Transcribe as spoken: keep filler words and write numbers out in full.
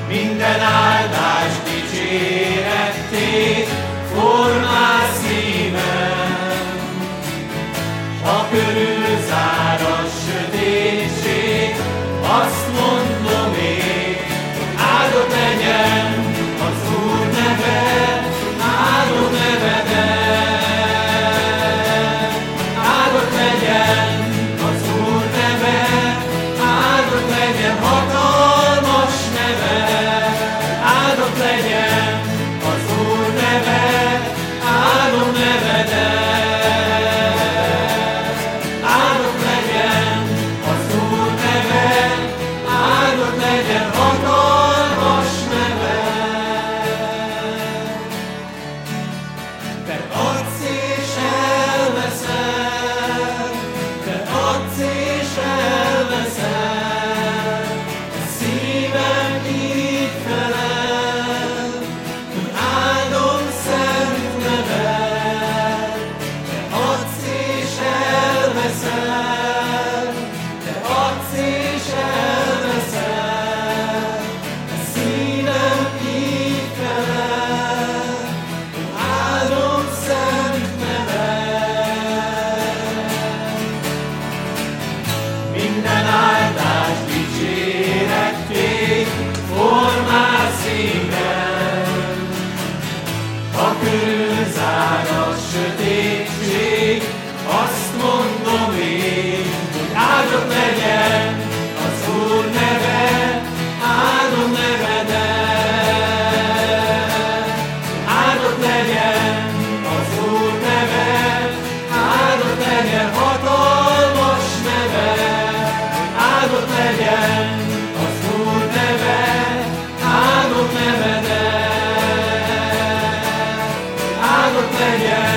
minden áldás dicséretté formál szívem. Ha körülzár a sötétség, azt mondom én, áldott legyen az Úr neve, áldott nevedet. Áldott legyen az Úr neve, áldott legyen hatalmas neve, áldott legyen az Úr neve, áldott nevedet. Áldott legyen az Úr neve, áldott legyen hatalmas neve. Te adsz és elveszel, te adsz és elveszel, a szívem így felel, hogy áldom szent neved. Te adsz és elveszel, te adsz és elveszel, a szívem így felel, hogy áldom szent neved. Minden áldás dicséretté formál szívem. Ha körülzár a sötétség, azt mondom én, hogy áldott legyen az Úr neve, áldott nevedet. Áldott legyen az Úr neve, áldott legyen hatalmas neve, áldott legyen az Úr neve, áldott nevedet. Áldott legyen